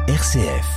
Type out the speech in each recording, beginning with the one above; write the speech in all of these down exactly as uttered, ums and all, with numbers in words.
R C F.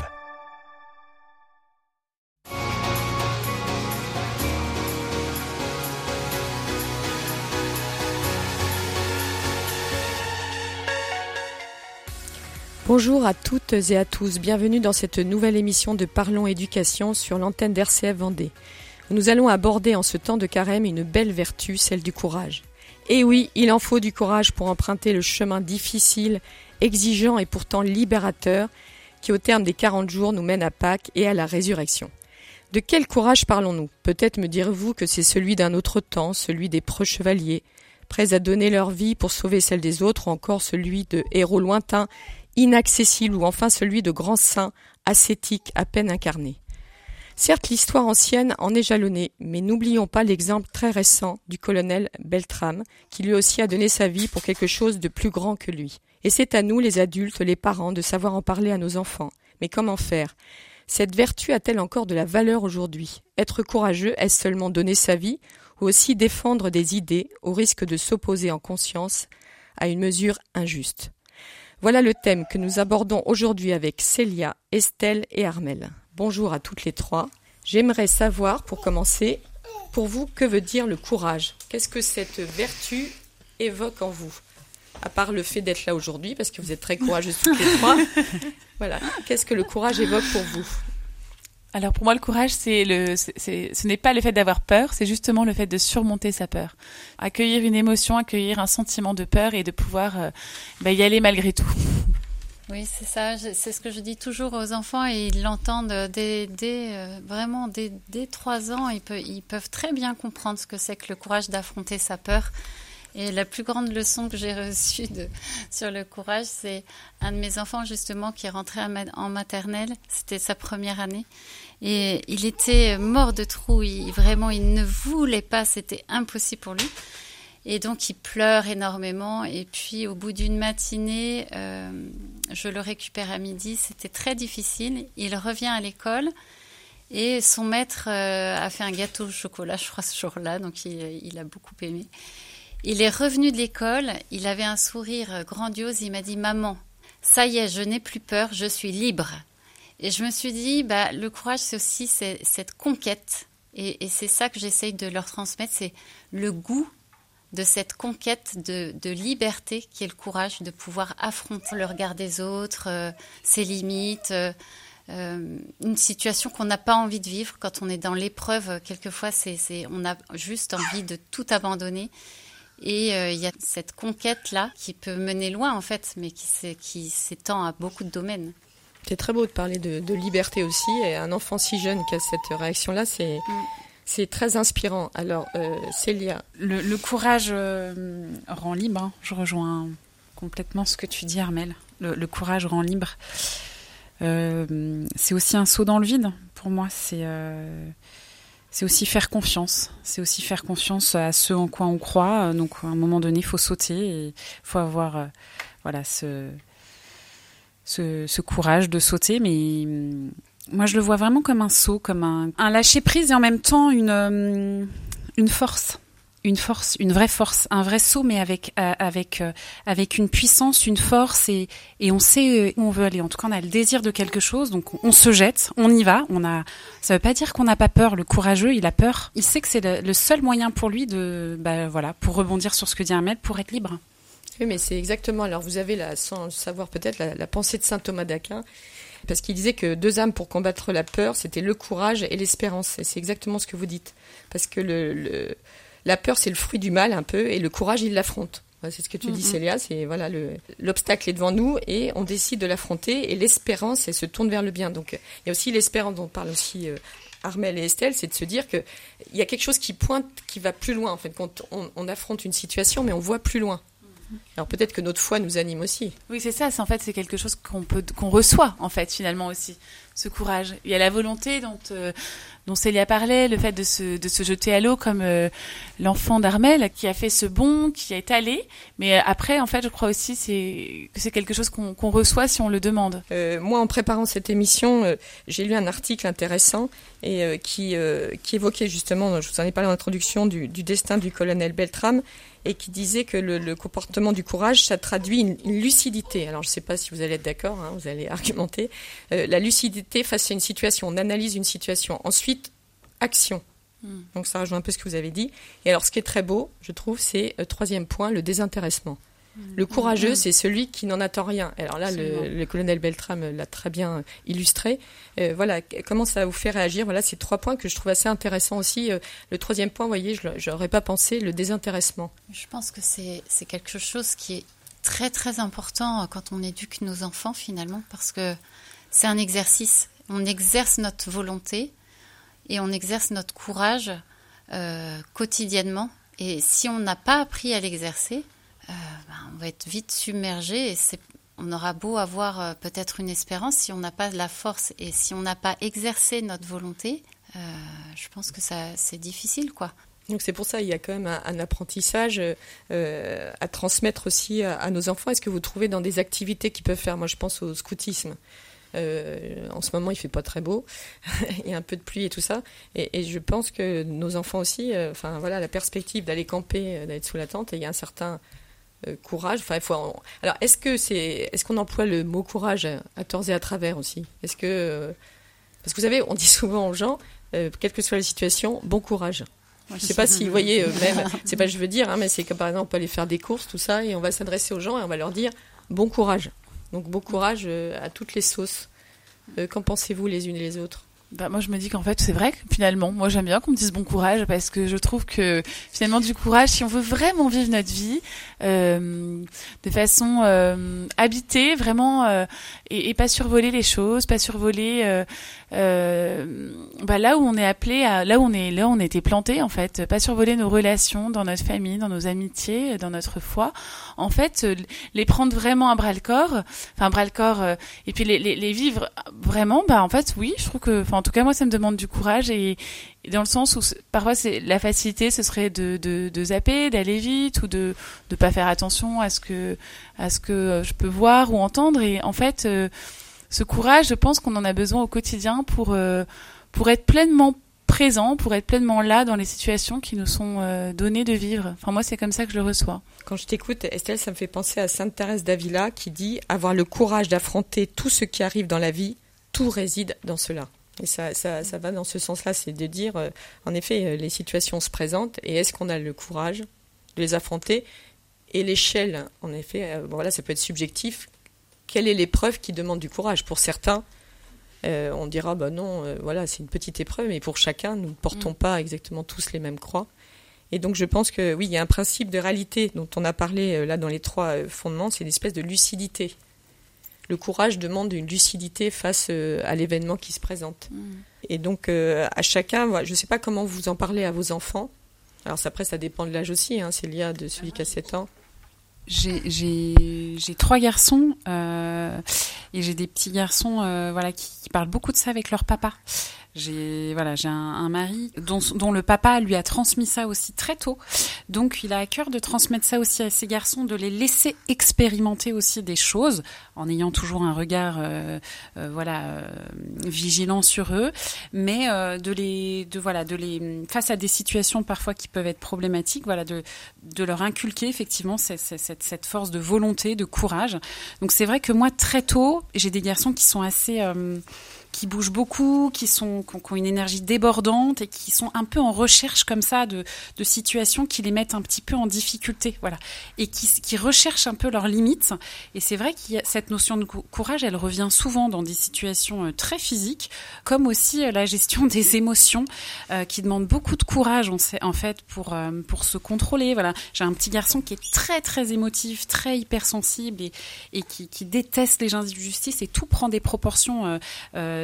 Bonjour à toutes et à tous, bienvenue dans cette nouvelle émission de Parlons Éducation sur l'antenne d'R C F Vendée. Nous allons aborder en ce temps de carême une belle vertu, celle du courage. Et oui, il en faut du courage pour emprunter le chemin difficile, exigeant et pourtant libérateur qui au terme des quarante jours nous mène à Pâques et à la résurrection. De quel courage parlons-nous ? Peut-être me direz-vous que c'est celui d'un autre temps, celui des preux chevaliers, prêts à donner leur vie pour sauver celle des autres, ou encore celui de héros lointains, inaccessibles, ou enfin celui de grands saints, ascétiques, à peine incarnés. Certes, l'histoire ancienne en est jalonnée, mais n'oublions pas l'exemple très récent du colonel Beltrame, qui lui aussi a donné sa vie pour quelque chose de plus grand que lui. Et c'est à nous, les adultes, les parents, de savoir en parler à nos enfants. Mais comment faire ? Cette vertu a-t-elle encore de la valeur aujourd'hui ? Être courageux, est-ce seulement donner sa vie, ou aussi défendre des idées, au risque de s'opposer en conscience à une mesure injuste ? Voilà le thème que nous abordons aujourd'hui avec Célia, Estelle et Armelle. Bonjour à toutes les trois. J'aimerais savoir, pour commencer, pour vous, que veut dire le courage ? Qu'est-ce que cette vertu évoque en vous ? À part le fait d'être là aujourd'hui, parce que vous êtes très courageuses toutes les trois. Voilà. Qu'est-ce que le courage évoque pour vous ? Alors pour moi, le courage, c'est le, c'est, c'est, ce n'est pas le fait d'avoir peur, c'est justement le fait de surmonter sa peur. Accueillir une émotion, accueillir un sentiment de peur et de pouvoir euh, bah, y aller malgré tout. Oui, c'est ça. C'est ce que je dis toujours aux enfants et ils l'entendent dès, dès euh, vraiment dès, dès trois ans. Ils peuvent, ils peuvent très bien comprendre ce que c'est que le courage d'affronter sa peur. Et la plus grande leçon que j'ai reçue de, sur le courage, c'est un de mes enfants justement qui est rentré en maternelle. C'était sa première année. Et il était mort de trouille. Il, vraiment, il ne voulait pas. C'était impossible pour lui. Et donc, il pleure énormément. Et puis, au bout d'une matinée, euh, je le récupère à midi. C'était très difficile. Il revient à l'école. Et son maître euh, a fait un gâteau au chocolat, je crois, ce jour-là. Donc, il, il a beaucoup aimé. Il est revenu de l'école, il avait un sourire grandiose, il m'a dit « Maman, ça y est, je n'ai plus peur, je suis libre ». Et je me suis dit, bah, le courage, c'est aussi c'est, cette conquête. Et, et c'est ça que j'essaye de leur transmettre, c'est le goût de cette conquête de, de liberté qui est le courage de pouvoir affronter le regard des autres, euh, ses limites, euh, euh, une situation qu'on n'a pas envie de vivre. Quand on est dans l'épreuve, quelquefois, c'est, c'est, on a juste envie de tout abandonner. Et il euh, y a cette conquête-là qui peut mener loin, en fait, mais qui, qui s'étend à beaucoup de domaines. C'est très beau de parler de, de liberté aussi. Et un enfant si jeune qui a cette réaction-là, c'est, mm. c'est très inspirant. Alors, euh, Célia. Le, le courage euh, rend libre. Hein. Je rejoins complètement ce que tu dis, Armelle. Le, le courage rend libre. Euh, c'est aussi un saut dans le vide. Pour moi, c'est... Euh... C'est aussi faire confiance. C'est aussi faire confiance à ce en quoi on croit. Donc, à un moment donné, il faut sauter et il faut avoir euh, voilà, ce, ce, ce courage de sauter. Mais euh, moi, je le vois vraiment comme un saut, comme un, un lâcher-prise et en même temps une, euh, une force. Une force, une vraie force, un vrai saut, mais avec euh, avec euh, avec une puissance, une force, et et on sait où on veut aller. En tout cas, on a le désir de quelque chose, donc on se jette, on y va. On a, ça veut pas dire qu'on n'a pas peur. Le courageux, il a peur. Il sait que c'est le, le seul moyen pour lui de, bah voilà, pour rebondir sur ce que dit Armelle, pour être libre. Oui, mais c'est exactement. Alors, vous avez la, sans le savoir peut-être, la, la pensée de saint Thomas d'Aquin, parce qu'il disait que deux âmes pour combattre la peur, c'était le courage et l'espérance. Et c'est exactement ce que vous dites, parce que le, le la peur, c'est le fruit du mal un peu, et le courage, il l'affronte. C'est ce que tu dis, mm-hmm. Célia. C'est voilà, le, l'obstacle est devant nous et on décide de l'affronter. Et l'espérance, elle se tourne vers le bien. Donc, il y a aussi l'espérance dont parle aussi euh, Armelle et Estelle, c'est de se dire que il y a quelque chose qui pointe, qui va plus loin. En fait, quand on, on affronte une situation, mais on voit plus loin. Alors peut-être que notre foi nous anime aussi. Oui, c'est ça. C'est en fait c'est quelque chose qu'on peut qu'on reçoit en fait finalement aussi. ce courage. Il y a la volonté dont, euh, dont Célia parlait, le fait de se, de se jeter à l'eau comme euh, l'enfant d'Armel qui a fait ce bond, qui est allé. Mais après, en fait, je crois aussi c'est, que c'est quelque chose qu'on, qu'on reçoit si on le demande. Euh, moi, en préparant cette émission, euh, j'ai lu un article intéressant et euh, qui, euh, qui évoquait justement, je vous en ai parlé en introduction, du, du destin du colonel Beltrame, et qui disait que le, le comportement du courage, ça traduit une, une lucidité. Alors, je ne sais pas si vous allez être d'accord, hein, vous allez argumenter. Euh, la lucidité face à une situation, on analyse une situation. Ensuite, action. Mmh. Donc, ça rejoint un peu ce que vous avez dit. Et alors, ce qui est très beau, je trouve, c'est, euh, troisième point, le désintéressement. Le courageux, c'est celui qui n'en attend rien. Alors là, le, le colonel Beltrame l'a très bien illustré. Euh, voilà, comment ça vous fait réagir ? Voilà, c'est trois points que je trouve assez intéressants aussi. Euh, le troisième point, vous voyez, je n'aurais pas pensé, le désintéressement. Je pense que c'est, c'est quelque chose qui est très, très important quand on éduque nos enfants, finalement, parce que c'est un exercice. On exerce notre volonté et on exerce notre courage euh, quotidiennement. Et si on n'a pas appris à l'exercer, Euh, ben, on va être vite submergé et c'est, on aura beau avoir euh, peut-être une espérance, si on n'a pas la force et si on n'a pas exercé notre volonté, euh, je pense que ça, c'est difficile, quoi. Donc c'est pour ça qu'il y a quand même un, un apprentissage euh, à transmettre aussi à, à nos enfants. Est-ce que vous trouvez dans des activités qu'ils peuvent faire ? Moi, je pense au scoutisme. Euh, en ce moment, il ne fait pas très beau. Il y a un peu de pluie et tout ça. Et, et je pense que nos enfants aussi, euh, enfin voilà, la perspective d'aller camper, euh, d'être sous la tente, et il y a un certain euh, courage. Enfin, il faut. En... Alors, est-ce que c'est, est-ce qu'on emploie le mot courage à tort et à travers aussi ? Est-ce que euh... parce que vous savez, on dit souvent aux gens, euh, quelle que soit la situation, bon courage. Je ne sais pas si vous voyez, euh, même, c'est pas ce que je veux dire, hein, mais c'est que par exemple, on peut aller faire des courses, tout ça, et on va s'adresser aux gens et on va leur dire bon courage. Donc bon courage euh, à toutes les sauces. Euh, qu'en pensez-vous les unes et les autres ? Bah, moi, je me dis qu'en fait, c'est vrai que finalement, moi, j'aime bien qu'on me dise bon courage parce que je trouve que finalement, du courage, si on veut vraiment vivre notre vie euh, de façon euh, habitée, vraiment, euh, et, et pas survoler les choses, pas survoler euh, euh, bah, là où on est appelé, à, là où on est, là où on a été planté, en fait, pas survoler nos relations dans notre famille, dans nos amitiés, dans notre foi. En fait, euh, les prendre vraiment à bras le corps, enfin bras le corps, euh, et puis les, les, les vivre vraiment. Bah, en fait, oui, je trouve que, enfin, en tout cas, moi, ça me demande du courage et, et dans le sens où parfois, c'est la facilité, ce serait de, de, de zapper, d'aller vite ou de de pas faire attention à ce que à ce que je peux voir ou entendre. Et en fait, euh, ce courage, je pense qu'on en a besoin au quotidien pour euh, pour être pleinement présent, pour être pleinement là dans les situations qui nous sont euh, données de vivre. Enfin, moi, c'est comme ça que je le reçois. Quand je t'écoute, Estelle, ça me fait penser à Sainte Thérèse d'Avila qui dit « Avoir le courage d'affronter tout ce qui arrive dans la vie, tout réside dans cela ». Et ça, ça, ça va dans ce sens-là, c'est de dire, euh, en effet, euh, les situations se présentent et est-ce qu'on a le courage de les affronter ? Et l'échelle, en effet, euh, bon, voilà, ça peut être subjectif. Quelle est l'épreuve qui demande du courage ? Pour certains, euh, on dira, bah non, euh, voilà, c'est une petite épreuve, mais pour chacun, nous ne portons mmh. pas exactement tous les mêmes croix. Et donc, je pense que, oui, il y a un principe de réalité dont on a parlé euh, là dans les trois euh, fondements, c'est une espèce de lucidité. Le courage demande une lucidité face euh, à l'événement qui se présente. Mmh. Et donc, euh, à chacun, voilà, je ne sais pas comment vous en parlez à vos enfants. Alors, ça, après, ça dépend de l'âge aussi, hein, c'est lié de celui qui a sept ans. J'ai, j'ai, j'ai trois garçons euh, et j'ai des petits garçons euh, voilà, qui, qui parlent beaucoup de ça avec leur papa. J'ai, voilà, j'ai un, un mari dont, dont le papa lui a transmis ça aussi très tôt. Donc, il a à cœur de transmettre ça aussi à ses garçons, de les laisser expérimenter aussi des choses en ayant toujours un regard euh, euh, voilà, euh, vigilant sur eux, mais euh, de les, de, voilà, de les, face à des situations parfois qui peuvent être problématiques, voilà, de, de leur inculquer effectivement cette, cette, cette force de volonté, de courage. Donc, c'est vrai que moi, très tôt, j'ai des garçons qui sont assez... Euh, qui bougent beaucoup, qui sont qui ont une énergie débordante et qui sont un peu en recherche comme ça de de situations qui les mettent un petit peu en difficulté, voilà, et qui qui recherchent un peu leurs limites. Et c'est vrai qu'il y a cette notion de courage, elle revient souvent dans des situations très physiques, comme aussi la gestion des émotions, euh, qui demande beaucoup de courage, on sait, en fait, pour euh, pour se contrôler. Voilà, j'ai un petit garçon qui est très très émotif, très hypersensible et et qui qui déteste les injustices et tout prend des proportions euh, euh,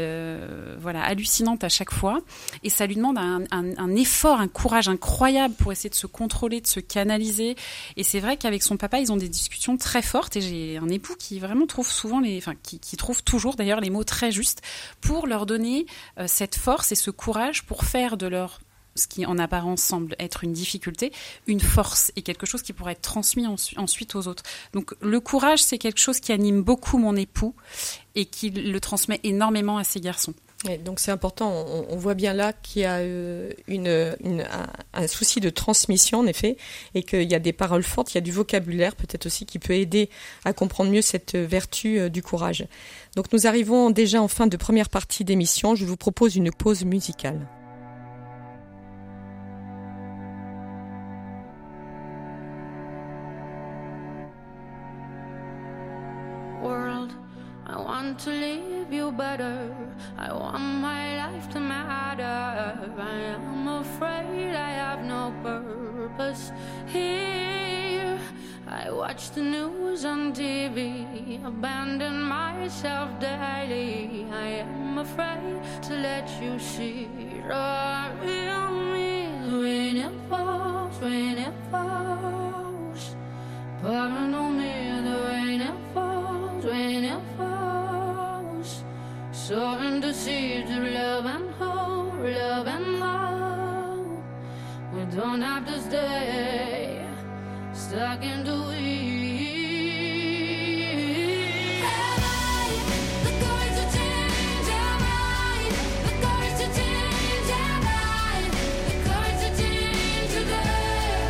euh, voilà, hallucinante à chaque fois. Et ça lui demande un, un, un effort, un courage incroyable pour essayer de se contrôler, de se canaliser. Et c'est vrai qu'avec son papa, ils ont des discussions très fortes. Et j'ai un époux qui vraiment trouve souvent, les, enfin, qui, qui trouve toujours d'ailleurs les mots très justes pour leur donner euh, cette force et ce courage pour faire de leur ce qui en apparence semble être une difficulté, une force et quelque chose qui pourrait être transmis en, ensuite aux autres. Donc le courage, c'est quelque chose qui anime beaucoup mon époux et qui le transmet énormément à ses garçons. Et donc c'est important, on, on voit bien là qu'il y a une, une, un, un souci de transmission en effet, et qu'il y a des paroles fortes, il y a du vocabulaire peut-être aussi qui peut aider à comprendre mieux cette vertu du courage. Donc nous arrivons déjà en fin de première partie d'émission, je vous propose une pause musicale. I want to leave you better. I want my life to matter. I am afraid I have no purpose here. I watch the news on T V, abandon myself daily. I am afraid to let you see the real me. When it falls, when it falls, pouring on me, the rain it falls, when it falls, soaring the seeds of love and hope, love and hope. We don't have to stay stuck in the weeds. Have I the courage to change? Have I the courage to change? Have I the courage to change today?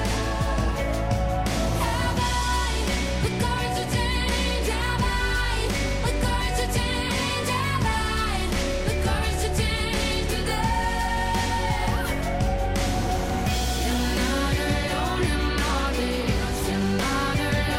Have I the courage to change? Have I the courage to change? Have I the courage to change today? You're not alone in all this. You're not alone.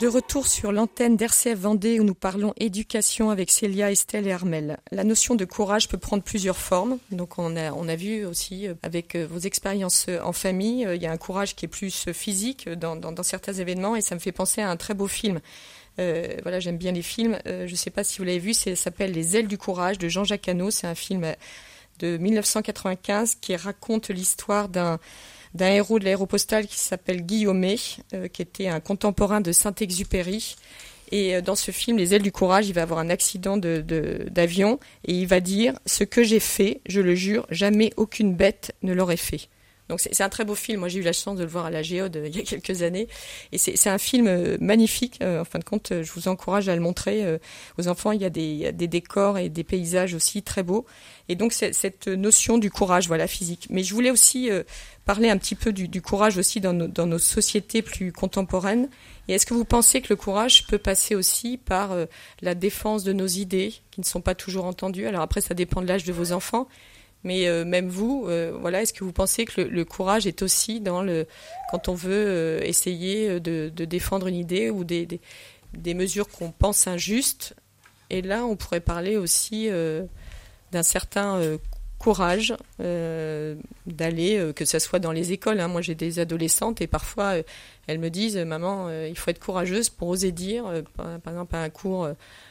De retour sur l'antenne d'R C F Vendée où nous parlons éducation avec Célia, Estelle et Armelle. La notion de courage peut prendre plusieurs formes. Donc on a, on a vu aussi avec vos expériences en famille, il y a un courage qui est plus physique dans, dans, dans certains événements et ça me fait penser à un très beau film. Euh, voilà, j'aime bien les films. Euh, je ne sais pas si vous l'avez vu, c'est, ça s'appelle Les ailes du courage de Jean-Jacques Hano. C'est un film de dix-neuf cent quatre-vingt-quinze qui raconte l'histoire d'un d'un héros de l'aéropostale qui s'appelle Guillaumet, euh, qui était un contemporain de Saint-Exupéry. Et euh, dans ce film, Les ailes du courage, il va avoir un accident de, de, d'avion et il va dire « Ce que j'ai fait, je le jure, jamais aucune bête ne l'aurait fait ». Donc c'est, c'est un très beau film. Moi, j'ai eu la chance de le voir à la Géode euh, il y a quelques années. Et c'est, c'est un film euh, magnifique. Euh, en fin de compte, euh, je vous encourage à le montrer euh, aux enfants. Il y a des, il y a des décors et des paysages aussi très beaux. Et donc, c'est, cette notion du courage, voilà, physique. Mais je voulais aussi euh, parler un petit peu du, du courage aussi dans nos, dans nos sociétés plus contemporaines. Et est-ce que vous pensez que le courage peut passer aussi par euh, la défense de nos idées qui ne sont pas toujours entendues? Alors après, ça dépend de l'âge de vos enfants. Mais euh, même vous, euh, voilà, est-ce que vous pensez que le, le courage est aussi dans le quand on veut euh, essayer de, de défendre une idée ou des, des, des mesures qu'on pense injustes? Et là, on pourrait parler aussi euh, d'un certain euh, courage euh, d'aller, euh, que ce soit dans les écoles. Hein. Moi, j'ai des adolescentes et parfois, euh, elles me disent, maman, euh, il faut être courageuse pour oser dire, euh, par, par exemple, à un cours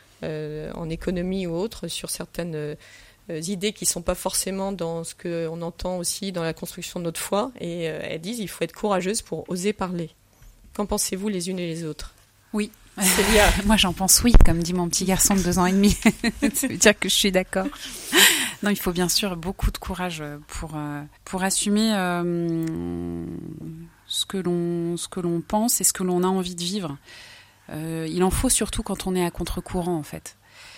euh, en économie ou autre, sur certaines euh, idées qui ne sont pas forcément dans ce qu'on entend aussi dans la construction de notre foi. Et euh, elles disent, il faut être courageuse pour oser parler. Qu'en pensez-vous les unes et les autres? Oui. Célia. Moi, j'en pense oui, comme dit mon petit garçon de deux ans et demi. Ça veut dire que je suis d'accord. Non, il faut bien sûr beaucoup de courage pour, euh, pour assumer euh, ce que l'on, ce que l'on pense et ce que l'on a envie de vivre. Euh, il en faut surtout quand on est à contre-courant, en fait.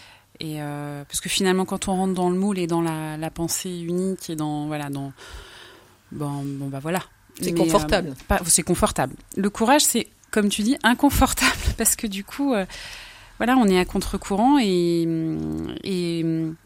Et euh, parce que finalement, quand on rentre dans le moule et dans la, la pensée unique et dans voilà, dans bon, bon bah voilà. C'est Mais, confortable. Euh, pas, c'est confortable. Le courage, c'est comme tu dis, inconfortable parce que du coup, euh, voilà, on est à contre-courant et et,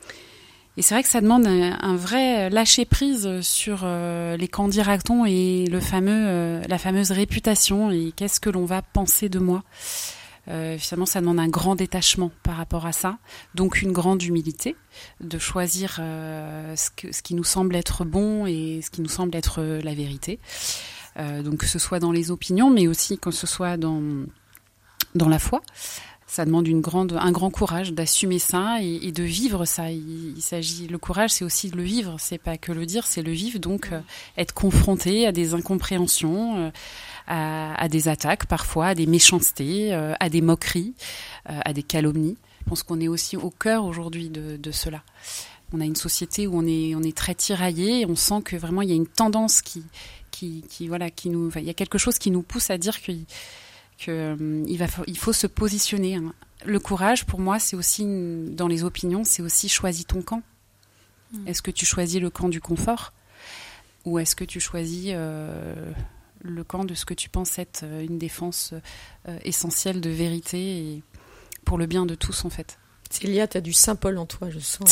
et c'est vrai que ça demande un, un vrai lâcher prise sur euh, les qu'en dira-t-on et le fameux, euh, la fameuse réputation et qu'est-ce que l'on va penser de moi. Euh, finalement, ça demande un grand détachement par rapport à ça, donc une grande humilité de choisir euh, ce, que, ce qui nous semble être bon et ce qui nous semble être la vérité. Euh, donc que ce soit dans les opinions, mais aussi que ce soit dans dans la foi. Ça demande une grande, un grand courage d'assumer ça et, et de vivre ça. Il, il s'agit, le courage, c'est aussi de le vivre. C'est pas que le dire, c'est le vivre. Donc, euh, être confronté à des incompréhensions, euh, à, à des attaques parfois, à des méchancetés, euh, à des moqueries, euh, à des calomnies. Je pense qu'on est aussi au cœur aujourd'hui de, de cela. On a une société où on est, on est très tiraillé et on sent que vraiment il y a une tendance qui, qui, qui voilà, qui nous, enfin, il y a quelque chose qui nous pousse à dire qu'il qu'il euh, va, il faut se positionner. Hein. Le courage, pour moi, c'est aussi, dans les opinions, c'est aussi choisis ton camp. Mmh. Est-ce que tu choisis le camp du confort ou est-ce que tu choisis euh, le camp de ce que tu penses être une défense euh, essentielle de vérité et pour le bien de tous, en fait? Célia, t'as du Saint-Paul en toi, je sens.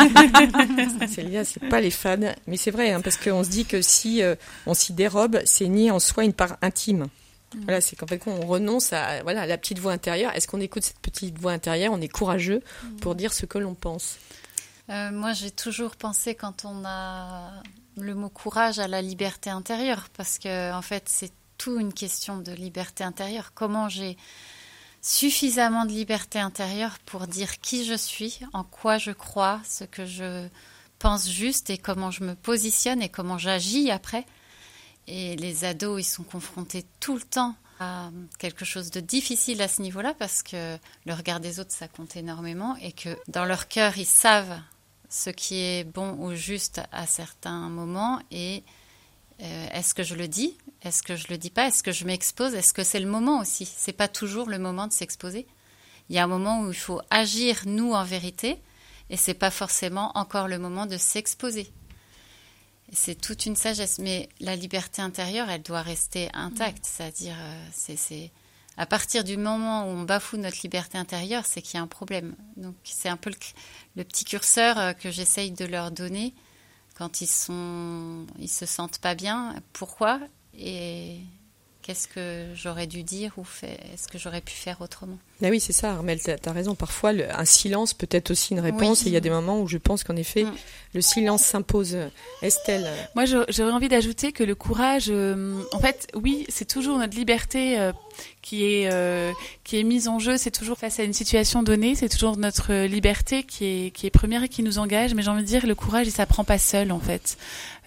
Célia, c'est pas les fans, mais c'est vrai, hein, parce qu'on se dit que si euh, on s'y dérobe, c'est nier en soi une part intime. Mmh. Voilà, c'est qu'en fait, on renonce à voilà, la petite voix intérieure. Est-ce qu'on écoute cette petite voix intérieure? On est courageux mmh. pour dire ce que l'on pense. Euh, moi, j'ai toujours pensé, quand on a le mot courage, à la liberté intérieure, parce que en fait, c'est tout une question de liberté intérieure. Comment j'ai suffisamment de liberté intérieure pour dire qui je suis, en quoi je crois, ce que je pense juste et comment je me positionne et comment j'agis après. Et les ados, ils sont confrontés tout le temps à quelque chose de difficile à ce niveau-là parce que le regard des autres, ça compte énormément et que dans leur cœur, ils savent ce qui est bon ou juste à certains moments et euh, est-ce que je le dis? Est-ce que je le dis pas? Est-ce que je m'expose? Est-ce que c'est le moment aussi? C'est pas toujours le moment de s'exposer. Il y a un moment où il faut agir, nous, en vérité, et c'est pas forcément encore le moment de s'exposer. C'est toute une sagesse, mais la liberté intérieure, elle doit rester intacte. Mmh. C'est-à-dire, euh, c'est, c'est à partir du moment où on bafoue notre liberté intérieure, c'est qu'il y a un problème. Donc, c'est un peu le, le petit curseur euh, que j'essaye de leur donner quand ils sont, ils se sentent pas bien. Pourquoi et qu'est-ce que j'aurais dû dire ou fait, est-ce que j'aurais pu faire autrement. Ah oui, c'est ça, Armelle, tu as raison. Parfois, le, un silence peut être aussi une réponse. Oui. Et il y a des moments où je pense qu'en effet, mm. le silence s'impose. Estelle? Moi, j'aurais envie d'ajouter que le courage, euh, en fait, oui, c'est toujours notre liberté euh, qui est euh, qui est mise en jeu. C'est toujours face à une situation donnée. C'est toujours notre liberté qui est qui est première et qui nous engage. Mais j'ai envie de dire, le courage, il s'apprend pas seul, en fait.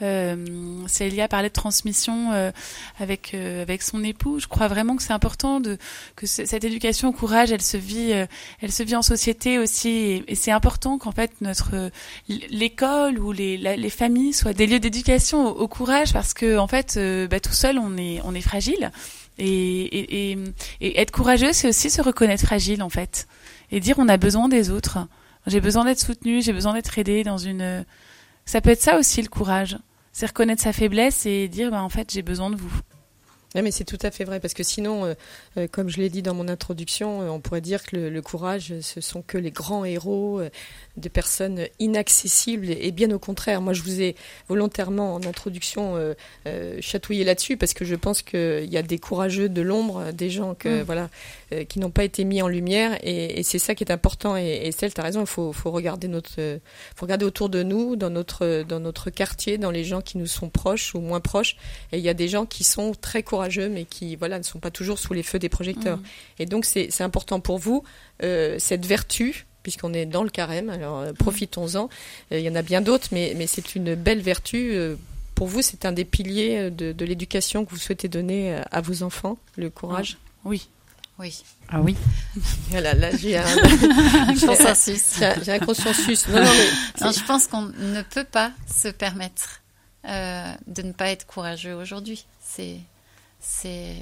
Euh, Célia parlait de transmission euh, avec euh, avec son époux. Je crois vraiment que c'est important de que c- cette éducation au courage, elle se vit, euh, elle se vit en société aussi, et, et c'est important qu'en fait notre euh, l'école ou les la, les familles soient des lieux d'éducation au, au courage, parce que en fait, euh, bah, tout seul, on est on est fragile, et et, et et être courageux, c'est aussi se reconnaître fragile, en fait, et dire on a besoin des autres. J'ai besoin d'être soutenu, j'ai besoin d'être aidé dans une. Ça peut être ça aussi, le courage. C'est reconnaître sa faiblesse et dire, bah, en fait, j'ai besoin de vous. Oui, mais c'est tout à fait vrai, parce que sinon, euh, euh, comme je l'ai dit dans mon introduction, euh, on pourrait dire que le, le courage, ce sont que les grands héros, euh, de personnes inaccessibles, et, et bien au contraire. Moi, je vous ai volontairement, en introduction, euh, euh, chatouillé là-dessus, parce que je pense qu'il y a des courageux de l'ombre, des gens que, mmh. voilà, euh, qui n'ont pas été mis en lumière, et, et c'est ça qui est important. Et, et Estelle, tu as raison, il faut, faut, regarder notre, euh, faut regarder autour de nous, dans notre, dans notre quartier, dans les gens qui nous sont proches ou moins proches, et il y a des gens qui sont très courageux, mais qui voilà, ne sont pas toujours sous les feux des projecteurs. Mmh. Et donc, c'est, c'est important pour vous, euh, cette vertu, puisqu'on est dans le carême, alors euh, profitons-en. Euh, il y en a bien d'autres, mais, mais c'est une belle vertu. Euh, pour vous, c'est un des piliers de, de l'éducation que vous souhaitez donner à vos enfants, le courage. Oui. Oui. Ah oui. Voilà, là, j'ai un, consensus. J'ai un, j'ai un consensus. Non, non, mais non, je pense qu'on ne peut pas se permettre euh, de ne pas être courageux aujourd'hui. C'est... C'est...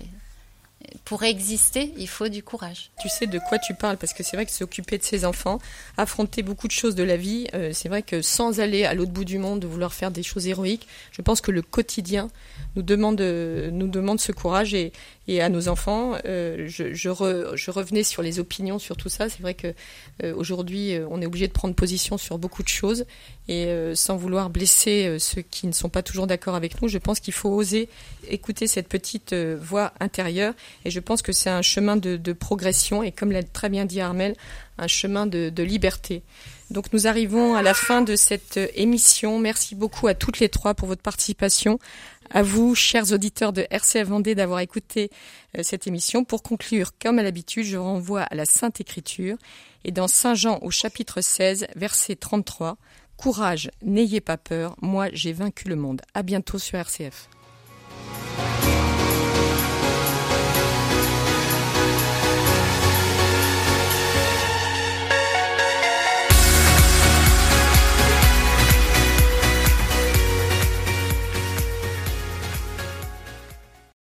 Pour exister, il faut du courage. Tu sais de quoi tu parles, parce que c'est vrai que s'occuper de ses enfants, affronter beaucoup de choses de la vie, euh, c'est vrai que sans aller à l'autre bout du monde, de vouloir faire des choses héroïques, je pense que le quotidien nous demande, euh, nous demande ce courage. Et, et à nos enfants, euh, je, je, re, je revenais sur les opinions, sur tout ça. C'est vrai que euh, aujourd'hui, euh, on est obligé de prendre position sur beaucoup de choses, et euh, sans vouloir blesser euh, ceux qui ne sont pas toujours d'accord avec nous, je pense qu'il faut oser écouter cette petite euh, voix intérieure. Et je pense que c'est un chemin de, de progression, et comme l'a très bien dit Armelle, un chemin de, de liberté. Donc nous arrivons à la fin de cette émission. Merci beaucoup à toutes les trois pour votre participation. À vous, chers auditeurs de R C F Vendée, d'avoir écouté euh, cette émission. Pour conclure, comme à l'habitude, je renvoie à la Sainte Écriture. Et dans Saint Jean au chapitre seize, verset trente-trois, « Courage, n'ayez pas peur, moi j'ai vaincu le monde ». À bientôt sur R C F.